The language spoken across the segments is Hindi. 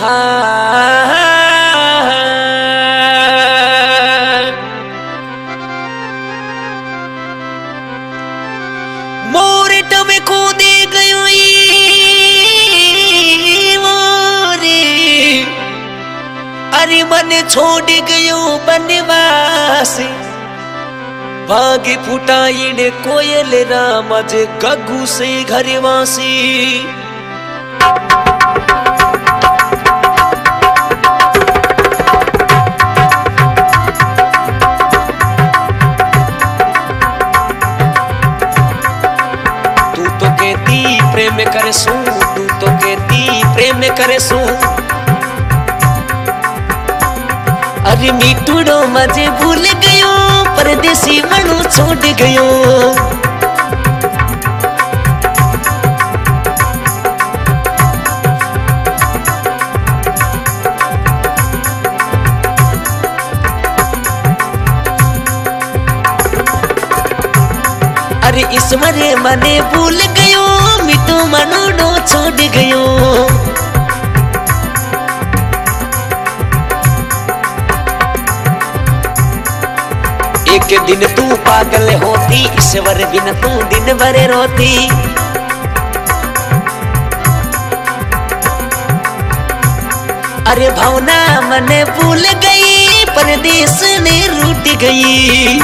मोरेट में खोदे गयो मोरे, अरे मन छोड़ गयो बनवास, भागे फुटाइने कोयल राम जे गगू से घरवासी। तू तो कहती प्रेम करसू, तू तो कहती प्रेम करसू, अरे मीठुड़ो मजे भूल गयो, परदेसी मनु छोड़ गयो। अरे इस मरे मने भूल गयो, मीठू मनु छोड़ गयो। एक दिन तू पागल होती, ईश्वर बिन तू दिन भर रोती। अरे भावना मने भूल गई, परदेस ने रूठ गई।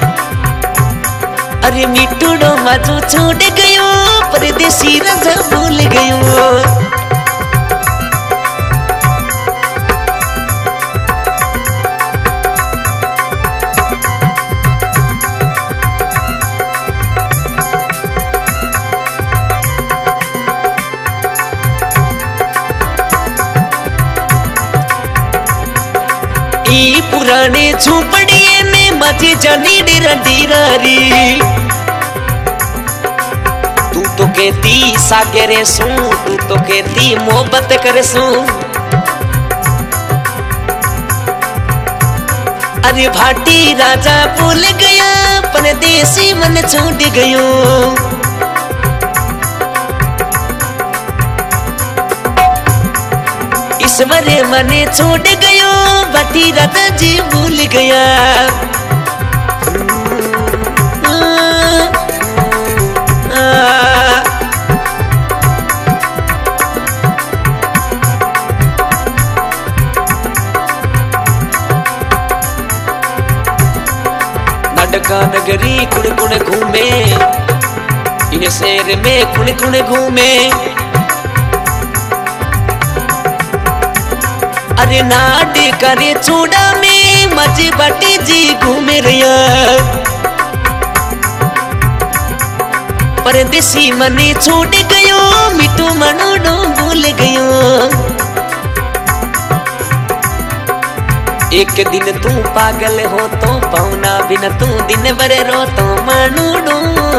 अरे मिठुड़ो मजू छोड़ गयो, परदेसी रजा भूल गयो। पुराने झूपड़िए में मजे जानी डेरा डेरारी। तू तो कहती सागरे सू, तू तो कहती मोहब्बत करे सू। अरे भाटी राजा भूल गया, परदेसी मन छोड़ गयो। ईश्वरे मने छोड़ गयो, भाटी राजा जी भूल गया। नडका नगरी कुड़ कुड़ घूमे, इन शहर में कुड़ कुड़ घूमे। अरे नाड करे चूड़ा में मजे बाटी जी घूमे रहा। परदेसी मने छोड़ गयो, मिठू मनु भूल गयो। एक दिन तू पागल हो तो पाऊना बिन तू दिन भर रो तो मनु।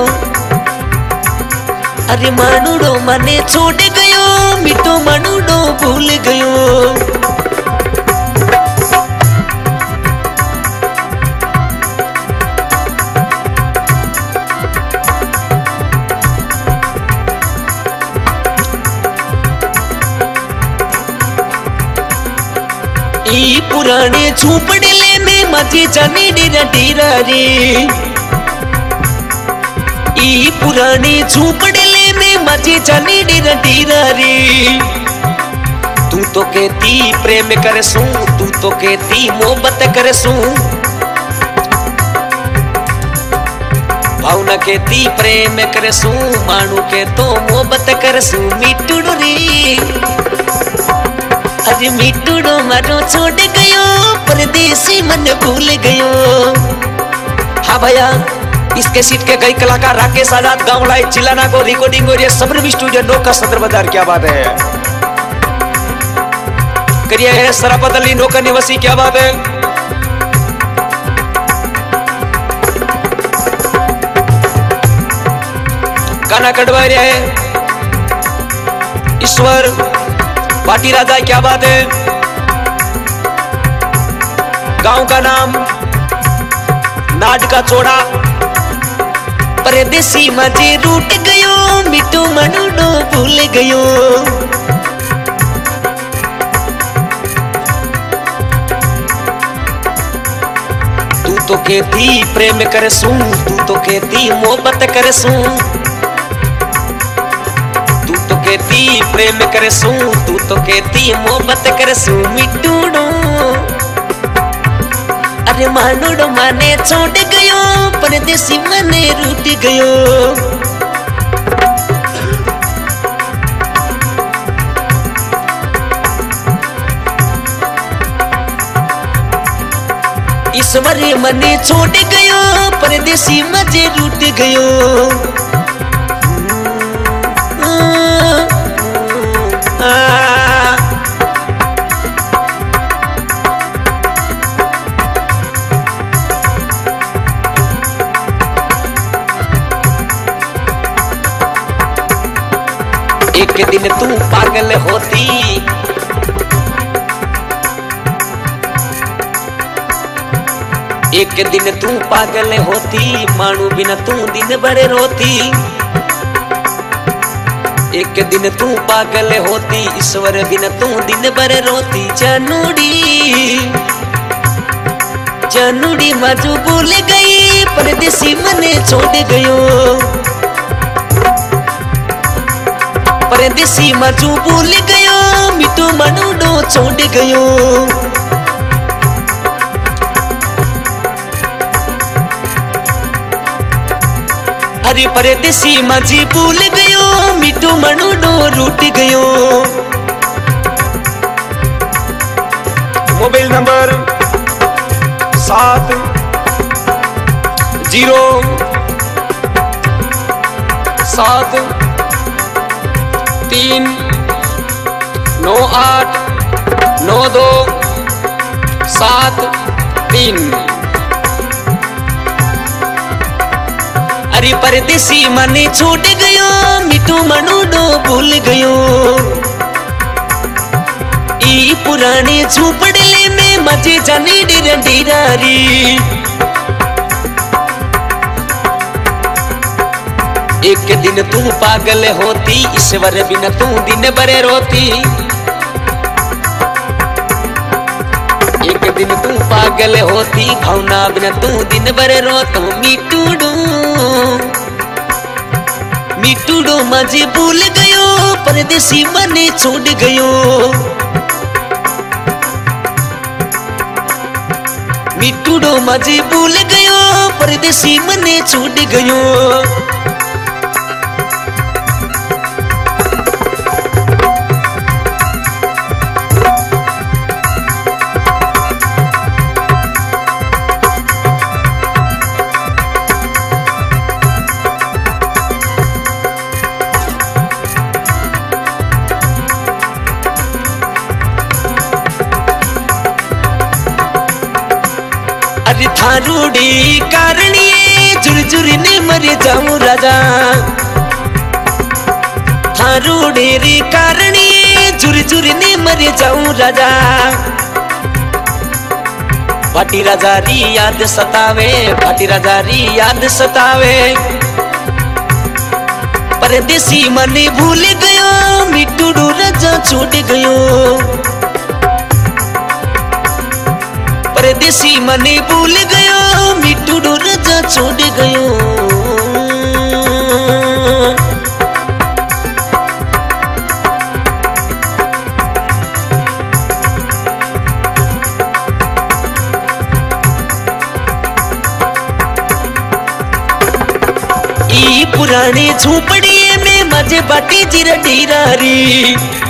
अरे मनु मने छोड़ गयो, मिठू मनु भूल गयो। ई पुराने झूपड़े में मजे जाने डेरा डेरा रे। ई पुराने झूपड़े में मजे जाने डेरा डेरा रे। तू तो कहती प्रेम करसू, तू तो कहती मोहब्बत करसू। भावना कहती प्रेम करसू, मानू के तो मोहब्बत करसू। मिठुड़ो रे, अरे मिठुड़ो मनो छोड़ गयो, परदेसी मन भूल गयो। हाँ भैया, इसके सीट के कई कलाकार राकेश आजाद, गाँव लाई चिलाना को रिकॉर्डिंग और ये सबरबी स्टूडियो नोका सदर बाजार। क्या बात है, करिए है सराफत अली नोका निवासी। क्या बात है, गाना कटवा रहा है ईश्वर भाटी राजा। क्या बात है, गांव का नाम नाड का चोड़ा। परदेसी मजे रूट गयो, मिठू मनु भूल गयो। तो कहती प्रेम करसूं, तू तो कहती मोहब्बत करसूं, तू तो कहती प्रेम करसूं, तू तो कहती मोहब्बत करसूं मिटूडो। अरे मानोड़ो माने छोड़ गयो, परदेसी मने रूठ गयो। ईश्वर मने छोड़ गयो, परदेसी मजे रूठ गयो। एक दिन तू पागल होती, एक दिन तू पागल होती, मानू बिना तू दिन भर रोती। एक दिन तू पागल होती, ईश्वर बिना तू दिन भर रोती। जानूड़ी जानूड़ी माजू भूल गई, परदेसी मने छोड़ गयो। परदेसी माजू भूल गयो, मिठू मनूडो छोड़ गयो। अरे परदेसी माजी भूल गयो, मिठू मनूडो रूठ गयो। Mobile number 70 7 3 9 8 9 2 7 3। अरे परदेसी मने छोड़ गयो, मिठू मनूडो भूल गयो। ई पुराने झूपड़ले में मजे जाने डेरारी। एक दिन तू पागल होती, ईश्वर बिना तू दिन भर रोती। एक दिन तू पागल होती, भावना बिना तू दिन भर रोतो। मिटूडो मिटूडो मजे भूल गयो, परदेसी मने छोड़ गयो। मिटूडो मजे भूल गयो, परदेसी मने छोड़ गयो। अरे थारूड़ी कारणी झुर ने मर जाऊं राजा। थारूड़ी रे कारणी झुर ने मर जाऊं राजा। भाटी राजा री याद सतावे, भाटी राजा री याद सतावे। परदेसी मने भूल गयो, मिटूडो राजा छोड़ गयो। परदेसी मने भूल गयो, मिटूडो राजा छोड़ गयो। ई पुराने झूपड़िए में मजे बाटी जिरा डीरारी।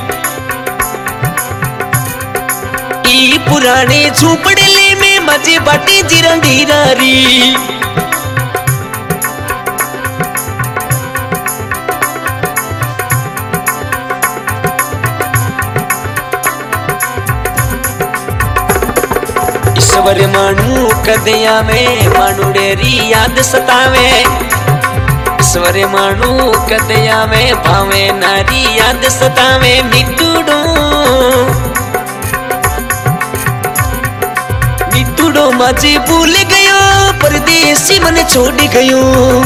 ई पुराने झूपड़ले में मजे बाटी जिरा डीरारी। ईश्वर मानू कदया में मानूडेरी याद सतावे। ईश्वर मानू कदया में भावे नारी याद सतावे। मिटूडो मिटूडो मजे भूल गयो, परदेसी मन छोड़ गयो।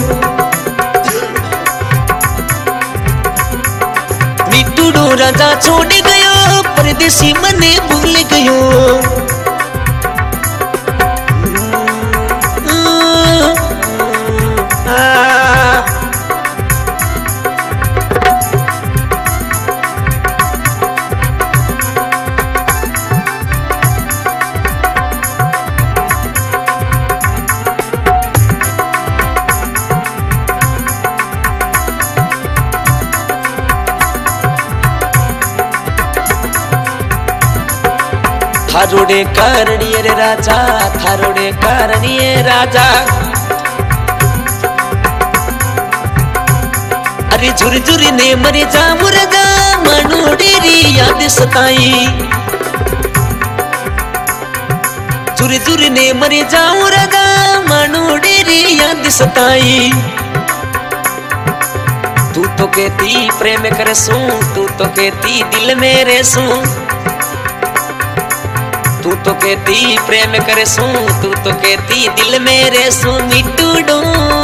मिटूडो राजा छोड़ गयो, परदेसी मने भूल गयो। थारोड़े कारणीय रे राजा, थारोड़े कारणीय राजा। अरे झुरझुरी ने मरे जा मुरजा मनोड़ी री याद सताई, झुरझुरी ने मरे जा मुरजा मनोड़ी री याद सताई। तू तो कहती प्रेम करसू, तू तो कहती दिल में रहसू, तू तो कहती प्रेम करसू, तू तो कहती दिल में रहसू। मिटूडो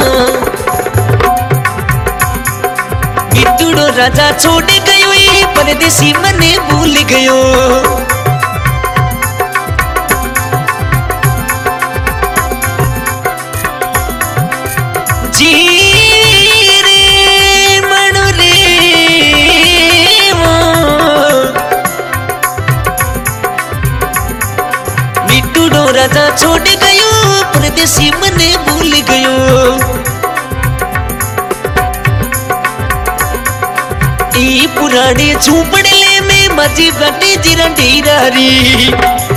मिटूडो राजा छोड़ गयो, परदेसी मने भूल गयो। जी राजा छोड़ गयो, परदेसी मने भूल गयो। ई पुराने झूपड़े में मजी बटे जिरा ढीरारी।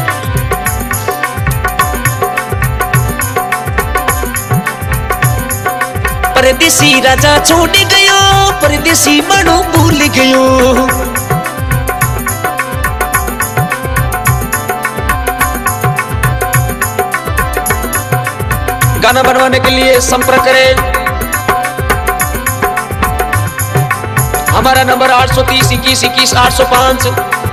परदेसी राजा छोड़ गयो, परदेसी मनो भूल गयो। गाना बनवाने के लिए संपर्क करें। हमारा नंबर 830 21 21 805।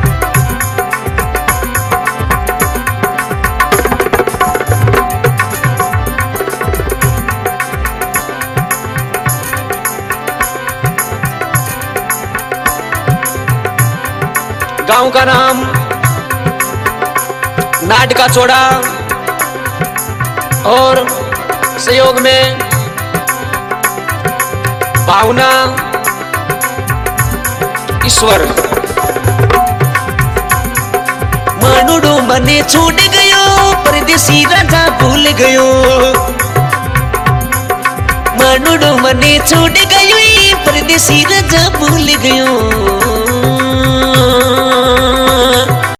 गांव का नाम नाटका चोड़ा और सहयोग में भावना ईश्वर। मानुडो मने छोड़ गयो, परदेसी राजा भूल गयो। मानुडो मने छोड़ गयो, परदेसी राजा भूल गयो।